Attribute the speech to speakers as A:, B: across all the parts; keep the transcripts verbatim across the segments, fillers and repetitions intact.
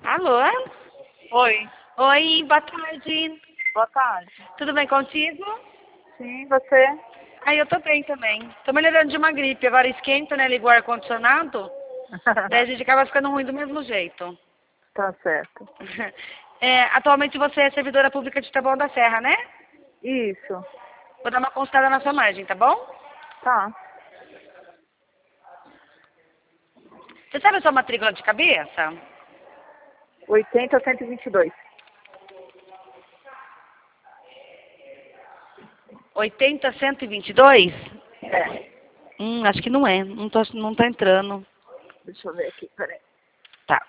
A: Alô?
B: Oi,
A: Oi, boa tarde.
B: boa tarde.
A: Tudo bem contigo?
B: Sim, você?
A: Ah, eu tô bem também. Tô melhorando de uma gripe. Agora esquenta, né? Ligo o ar-condicionado. Daí a gente acaba ficando ruim do mesmo jeito.
B: Tá certo.
A: É, atualmente você é servidora pública de Taboão da Serra, né?
B: Isso.
A: Vou dar uma consultada na sua margem, tá bom?
B: Tá.
A: Você sabe a sua matrícula de cabeça?
B: oitenta, cento e vinte e dois.
A: oitenta, cento e vinte e dois?
B: É.
A: Hum, acho que não é. Não tô, não tá entrando.
B: Deixa eu ver aqui, peraí.
A: Tá.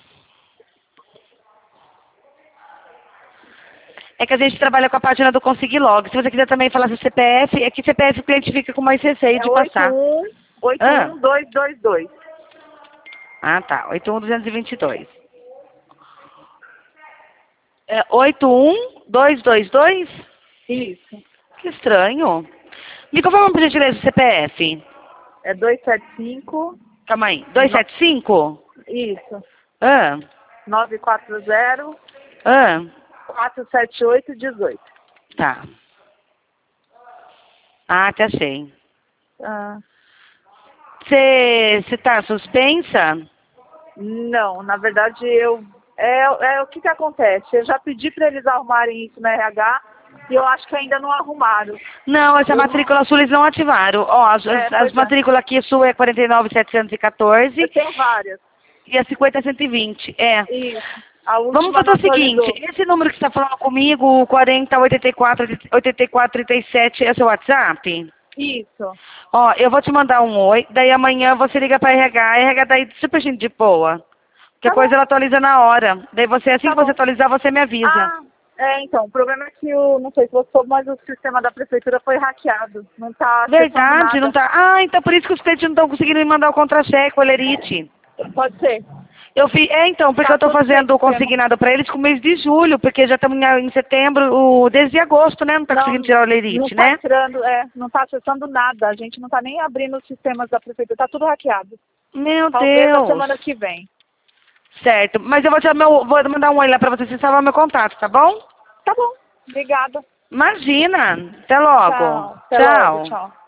A: É que a gente trabalha com a página do Consegui Log. Se você quiser também falar seu C P F, é que C P F o cliente fica com mais receio
B: É
A: de passar.
B: oito
A: Ah,
B: um dois dois dois.
A: ah tá. oito um dois dois dois. É oito um dois dois dois?
B: Isso.
A: Que estranho. Me confirma por gentileza o C P F.
B: É duzentos e setenta e cinco.
A: Calma aí.
B: No...
A: duzentos e setenta e cinco?
B: Isso.
A: Ah,
B: nove quatro zero,
A: ah,
B: quatro sete oito, um oito.
A: tá. Ah, te achei.
B: Ah,
A: Você tá suspensa?
B: não, na verdade eu. É, é o que que acontece? Eu já pedi para eles arrumarem isso na R H e eu acho que ainda não arrumaram.
A: Não, essa
B: Eu não.
A: matrícula sua eles não ativaram. Ó, as,
B: É,
A: as, as
B: pois é.
A: matrículas aqui sua é quarenta e nove mil setecentos e quatorze
B: Eu tenho várias.
A: e a cinquenta cento e vinte. É.
B: Isso. A
A: Vamos
B: última
A: fazer
B: não
A: o seguinte,
B: atualizou.
A: esse número que você está falando comigo, quarenta, oitenta e quatro, oitenta e quatro, trinta e sete, é seu WhatsApp?
B: Isso.
A: Ó, eu vou te mandar um oi, daí amanhã você liga pra R H, a R H daí super gente de boa. Qualquer
B: Tá bom,
A: coisa ela atualiza na hora. Daí você, assim
B: tá
A: que você
B: bom.
A: atualizar, você me avisa.
B: Ah, é, então, o problema é que o, não sei se você soube, mas o sistema da prefeitura foi hackeado. Não tá acessando
A: Verdade, não
B: nada.
A: tá. Ah, então por isso que os clientes não estão conseguindo me mandar o contra-cheque, o Olerite.
B: Pode ser.
A: Eu fiz, é então, porque
B: Tá
A: eu tô
B: tudo sem
A: fazendo o
B: sistema.
A: consignado pra eles com o mês de julho, porque já estamos em em setembro, o, desde agosto, né? Não tá
B: Não,
A: conseguindo tirar o
B: não
A: Olerite,
B: tá
A: né?
B: entrando, é, não tá acessando nada. A gente não tá nem abrindo os sistemas da prefeitura. Tá tudo hackeado.
A: Meu
B: Talvez a
A: Deus.
B: semana que vem.
A: Certo, mas eu vou, te, meu, vou mandar um oi lá pra você, você salvar meu contato, tá bom?
B: Tá bom. Obrigada.
A: Imagina. Até logo.
B: Tchau. Até logo.
A: Tchau.
B: Tchau.